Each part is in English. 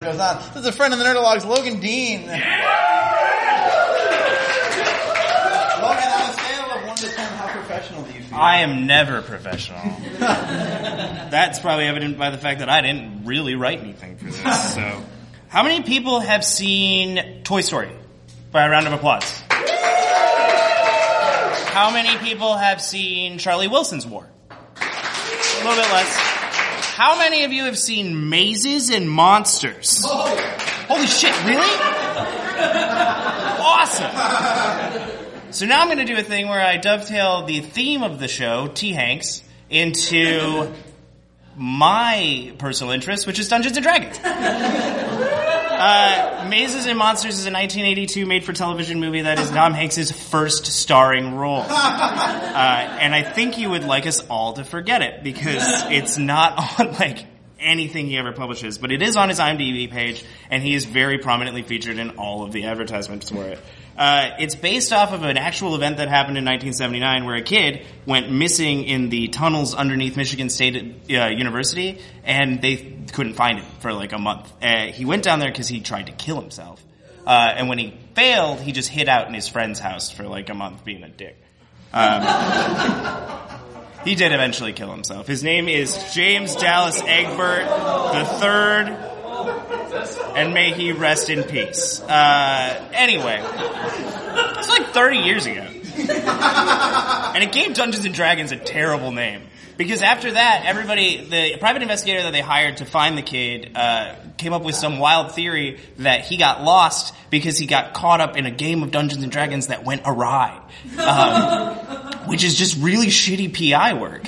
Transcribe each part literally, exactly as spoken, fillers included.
Goes on. This is a friend of the Nerdologues, Logan Dean. Logan, on a scale of one to ten, how professional do you feel? I am never professional. That's probably evident by the fact that I didn't really write anything for this. So, how many people have seen Toy Story? By a round of applause. How many people have seen Charlie Wilson's War? A little bit less. How many of you have seen Mazes and Monsters? Oh. Holy shit, really? Awesome. So now I'm going to do a thing where I dovetail the theme of the show, T. Hanks, into my personal interest, which is Dungeons and Dragons. Uh, Mazes and Monsters is a nineteen eighty-two made-for-television movie that is Tom Hanks' first starring role. Uh, and I think you would like us all to forget it, because it's not on, like, anything he ever publishes, but it is on his IMDb page, and he is very prominently featured in all of the advertisements for it. Uh, it's based off of an actual event that happened in nineteen seventy-nine where a kid went missing in the tunnels underneath Michigan State uh, University, and they couldn't find him for like a month. Uh, he went down there because he tried to kill himself. Uh, and when he failed, he just hid out in his friend's house for like a month being a dick. Um, he did eventually kill himself. His name is James Dallas Egbert the third, and may he rest in peace. Uh, anyway, it's like thirty years ago. And it gave Dungeons and Dragons a terrible name. Because after that, everybody, the private investigator that they hired to find the kid, uh, came up with some wild theory that he got lost because he got caught up in a game of Dungeons and Dragons that went awry. Um, which is just really shitty P I work.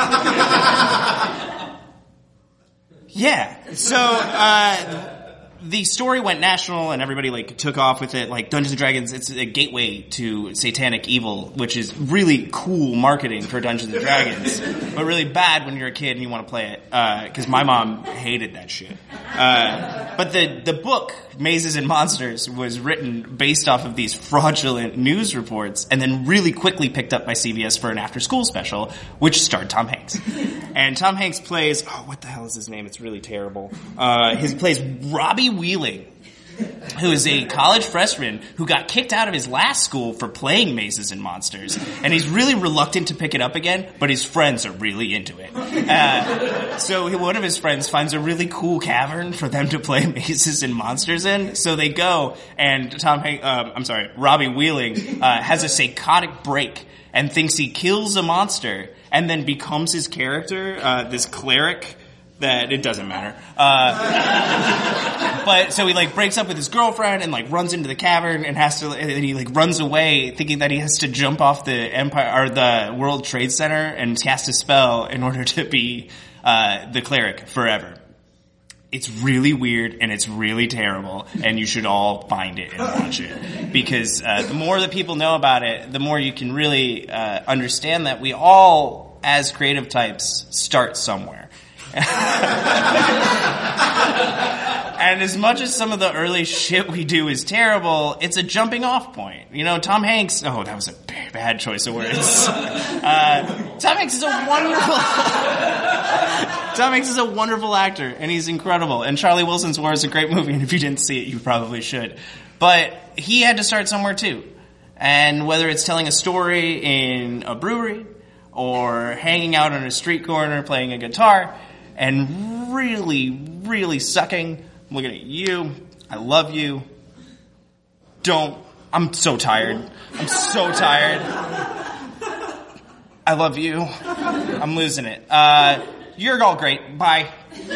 Yeah. So, uh, the story went national and everybody like took off with it. Like Dungeons and Dragons, it's a gateway to satanic evil, which is really cool marketing for Dungeons and Dragons, but really bad when you're a kid and you want to play it. Uh, cause my mom hated that shit. Uh, but the, the book, Mazes and Monsters, was written based off of these fraudulent news reports and then really quickly picked up by C B S for an after school special, which starred Tom Hanks. And Tom Hanks plays, oh, what the hell is his name? It's really terrible. Uh, he plays Robbie Wheeling, who is a college freshman who got kicked out of his last school for playing Mazes and Monsters. And he's really reluctant to pick it up again, but his friends are really into it. Uh, so one of his friends finds a really cool cavern for them to play Mazes and Monsters in. So they go, and Tom Hanks, um, I'm sorry, Robbie Wheeling, uh, has a psychotic break and thinks he kills a monster and then becomes his character, uh, this cleric. That it doesn't matter. Uh, but so he like breaks up with his girlfriend and like runs into the cavern and has to, and he like runs away thinking that he has to jump off the Empire or the World Trade Center and cast a spell in order to be uh the cleric forever. It's really weird and it's really terrible, and you should all find it and watch it, because uh, the more that people know about it, the more you can really uh, understand that we all, as creative types, start somewhere. And as much as some of the early shit we do is terrible, it's a jumping off point. You know, Tom Hanks, oh, that was a bad choice of words. Uh, Tom Hanks is a wonderful, Tom Hanks is a wonderful actor, and he's incredible. And Charlie Wilson's War is a great movie, and if you didn't see it, you probably should. But he had to start somewhere too. And whether it's telling a story in a brewery, or hanging out on a street corner playing a guitar, and really, really sucking. I'm looking at you. I love you. Don't. I'm so tired. I'm so tired. I love you. I'm losing it. Uh, you're all great. Bye.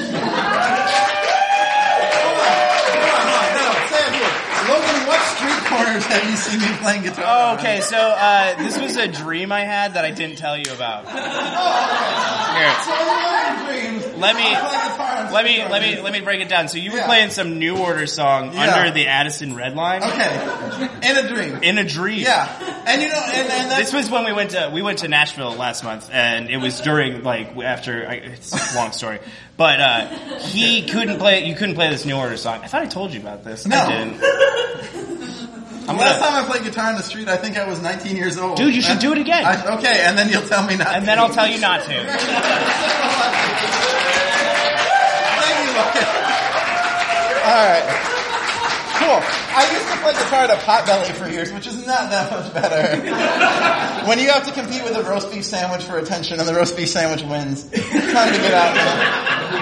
Logan, what street corners have you seen me playing guitar? Oh, okay, so uh, this was a dream I had that I didn't tell you about. Here. Let me let me let me let me break it down. So you were yeah. playing some New Order song yeah. under the Addison Red Line. Okay. In a dream. In a dream. Yeah. And you know, and, and that's... this was when we went to we went to Nashville last month, and it was during like after I, it's a long story, but uh, he couldn't play. You couldn't play this New Order song. I thought I told you about this. No. I didn't. I'm Last gonna, time I played guitar in the street, I think I was nineteen years old. Dude, you should and, do it again. I, okay, and then you'll tell me not and to. And then I'll tell you not to. Thank you, Logan. Uh, right. Cool. I used to play guitar at a Potbelly for years, which is not that much better. When you have to compete with a roast beef sandwich for attention and the roast beef sandwich wins, it's time to get out, man.